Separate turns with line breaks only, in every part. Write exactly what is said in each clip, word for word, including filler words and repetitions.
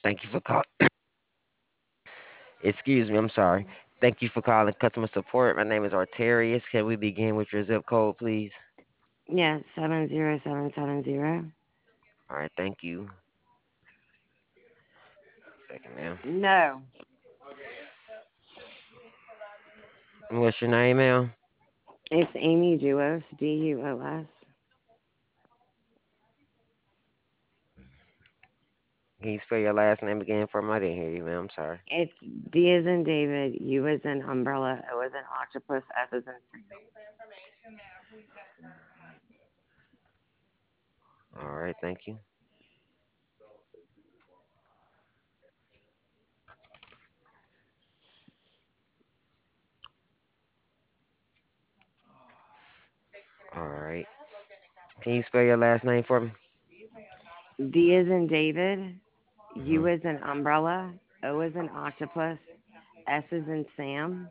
Thank you for call. Excuse me, I'm sorry. Thank you for calling customer support. My name is Arterius. Can we begin with your zip code, please?
Yes, seven zero seven seven zero.
All right, thank you. Second, ma'am.
No,
And what's your name, ma'am?
it's Amy Duos, D U O S.
Can you spell your last name again for me? I didn't hear you, ma'am. I'm sorry.
It's D as in David, U as in umbrella, O as in octopus, S as in Sam.
All right, thank you. All right. Can you spell your last name for me?
D as in David,
hmm
U as in umbrella, O as in octopus, S as in Sam.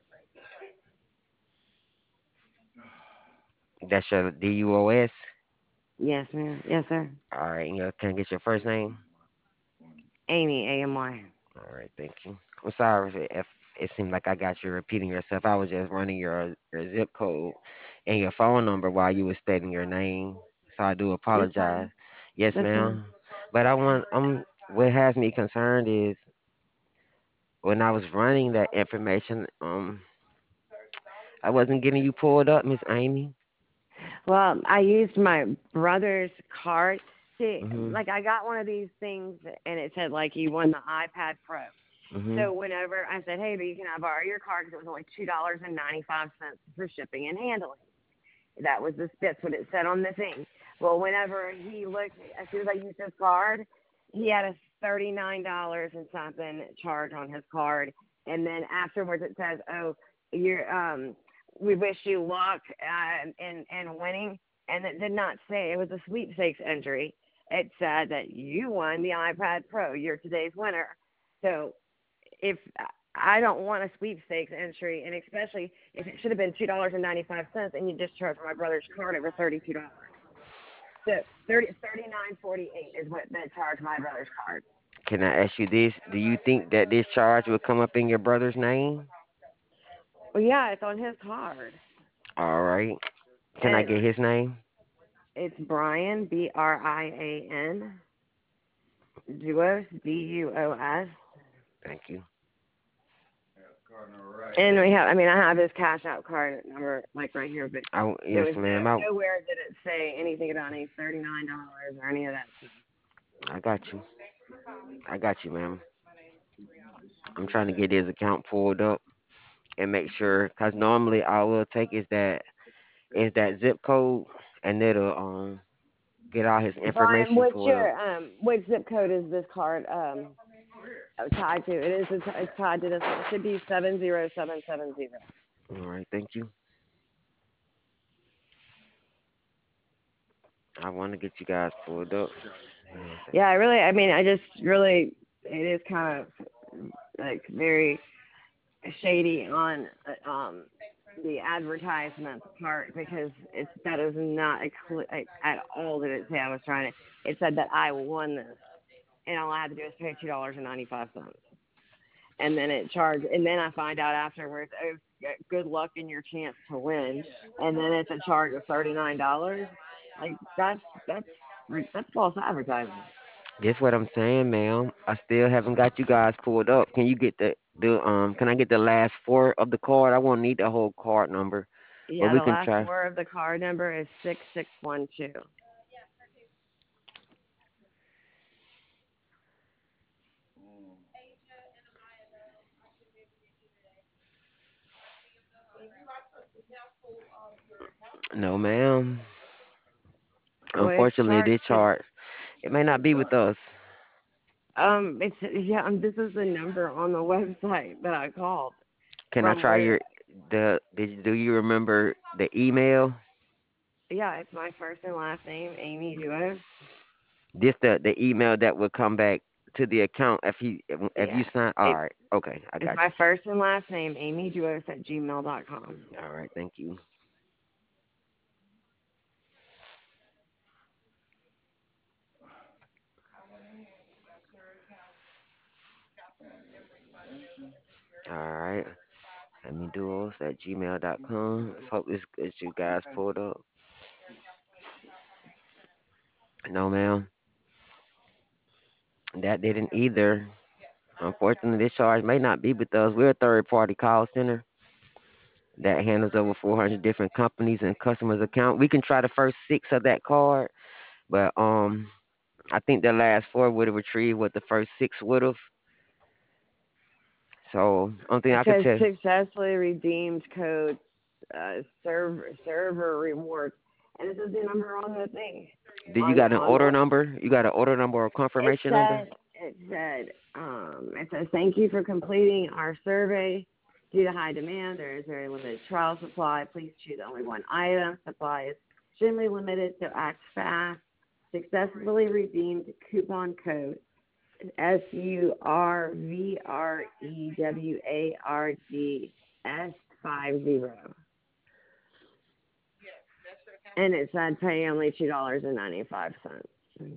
That's your D U O S.
Yes, ma'am. Yes, sir.
All right. And your, can I get your first name?
Amy, A M Y.
All right, thank you. I'm sorry if it, if it seemed like I got you repeating yourself. I was just running your your zip code and your phone number while you were stating your name. So I do
It's
apologize.
fine.
Yes,
That's fine.
ma'am. But I want um what has me concerned is when I was running that information, um I wasn't getting you pulled up, Miss Amy.
Well, I used my brother's card. See,
Mhm.
like I got one of these things and it said like you won the iPad Pro.
Mhm.
So whenever I said, hey, but you can I borrow your card because it was only two dollars and ninety five cents for shipping and handling. That was the that's what it said on the thing. Well, whenever he looked, as soon as I used his card, he had a thirty nine dollars and something charge on his card, and then afterwards it says, oh, you're um, we wish you luck uh, in in winning, and it did not say it was a sweepstakes entry. It said that you won the iPad Pro. You're today's winner. So if I don't want a sweepstakes entry, and especially if it should have been two dollars and ninety five cents, and you just charged my brother's card over thirty two dollars. So thirty thirty nine forty eight is what they charged my brother's card.
Can I ask you this? Do you think that this charge will come up in your brother's name?
Well, yeah, it's on his card,
All right. Can I
and
get his name?
it's Brian B R I A N Duos D U O S.
Thank you.
And we have, I mean, I have his cash out card number like right here, but
I,
there was
yes,
no
ma'am. I,
nowhere did it say anything about any thirty nine dollars or any of that stuff.
I got you. I got you, ma'am. I'm trying to get his account pulled up and make sure, cause normally all we'll take is that is that zip code, and it'll um get all his
Brian,
information
what's
pulled up.
your um which zip code is this card um tied to? It is it's it's tied to this one. It should be seven zero seven seven zero.
All right, thank you. I want to get you guys pulled up. Hang on a second.
Yeah, I really I mean I just really it is kind of like very shady on uh, um the advertisement part because it's that is not a cl- at all did it say I was trying to. It said that I won this and all I had to do is pay two dollars and ninety five cents. And then it charged, and then I find out afterwards, oh, good luck in your chance to win, and then it's a charge of thirty nine dollars. Like that's that's that's false advertising.
That's what I'm saying, ma'am. I still haven't got you guys pulled up. Can you get the the um? Can I get the last four of the card? I won't need the whole card number, but
Yeah,
we
the
can
last
try.
four of the card number is six six one two.
No, ma'am.
Well, it's
Unfortunately,
charged
this
to
chart it may not be with us.
um, it's yeah, um, this is the number on the website that I called
Can I
from
try
where.
your the? Did you, do you remember the email?
Yeah, it's my first and last name, Amy Duos.
This the the email that will come back to the account if he if you
Yeah,
sign. All
it's
right, okay, I
it's
got
my first and last name, Amy Duos at gmail dot com.
you. All right, thank you. All right. Let me do us at gmail dot com. Let's hope this gets you guys pulled up. No, ma'am. That didn't either. Unfortunately, this charge may not be with us. We're a third party call center that handles over four hundred different companies and customers' account. We can try the first six of that card, but um, I think the last four would have retrieved what the first six would have. So, only thing
It
I could
says
tell.
successfully redeemed code uh, server server rewards, and this is the number on the thing
Did you
on
got an
on
order
the.
number? You got an order number or
It
confirmation number?
said it said um it says thank you for completing our survey. Due to high demand, there is very limited trial supply. Please choose only one item. Supply is extremely limited, so act fast. Successfully redeemed coupon code S U R V R E W A R D S five zero. And it said pay only two dollars and ninety five cents.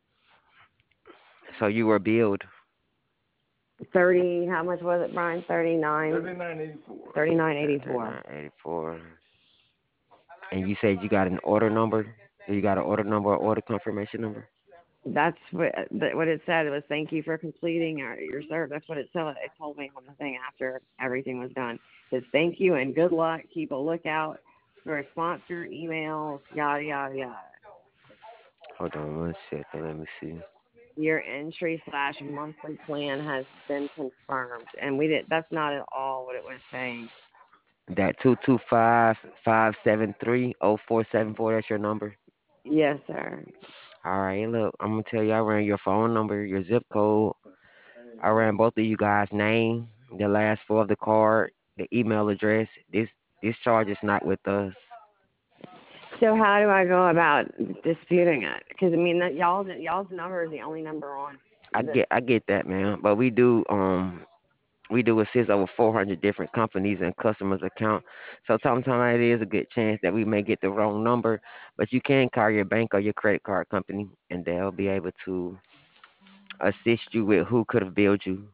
So you were billed
Thirty how much was it, Brian? Thirty nine thirty nine eighty four.
thirty-nine eighty-four, and you said you got an order number. You got an order number or order confirmation number?
That's what that- what it said. It was thank you for completing our, your service. That's what it said. It told me on the thing after everything was done. It says thank you and good luck. Keep a lookout for a sponsor emails. Yada yada yada.
Hold on one second. Let me see.
Your entry slash monthly plan has been confirmed, and we did. That's not at all what it was saying.
That two two five five seven three oh four seven four. That's your number.
Yes, sir.
All right. Look, I'm gonna tell you. I ran your phone number, your zip code. I ran both of you guys' name, the last four of the card, the email address. This this charge is not with us.
So how do I go about disputing it? Because I mean, that y'all's y'all's number is the only number on
I
the.
get I get that, man. But we do um we do assist over four hundred different companies and customers account. So sometimes it is a good chance that we may get the wrong number, but you can call your bank or your credit card company and they'll be able to assist you with who could have billed you.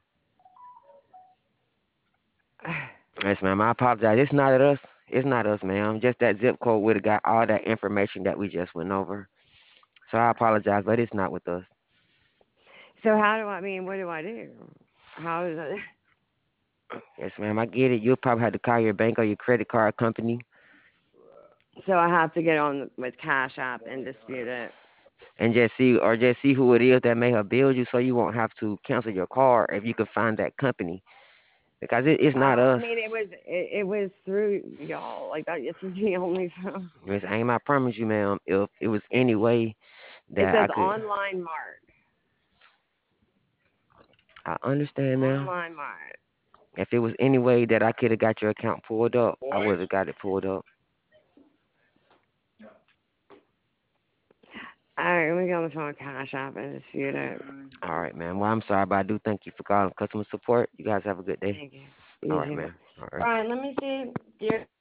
Yes, ma'am. I apologize. It's not us. It's not us, ma'am. Just that zip code would have got all that information that we just went over. So I apologize, but it's not with us.
So how do I, I mean? What do I do? How does it?
Yes, ma'am. I get it. You'll probably have to call your bank or your credit card company
So I have to get on with Cash App and dispute it.
and just see or just see who it is that may have billed you so you won't have to cancel your card if you can find that company. Because it, it's not
Uh, I
us.
mean, it was it, it was through y'all. Like that. This is the only.
Miss Aim, I promise you, ma'am, if it was any way
It
that I
says
could
online mart.
I understand, ma'am.
Online mart.
If it was any way that I could have got your account pulled up, I would have got it pulled up.
All right, let me get on the phone with Cash App and dispute it.
All right, ma'am. Well, I'm sorry, but I do thank you for calling customer support. You guys have a good day.
Thank you.
All
You
right,
too.
ma'am. All right.
Brian, let me see. Dear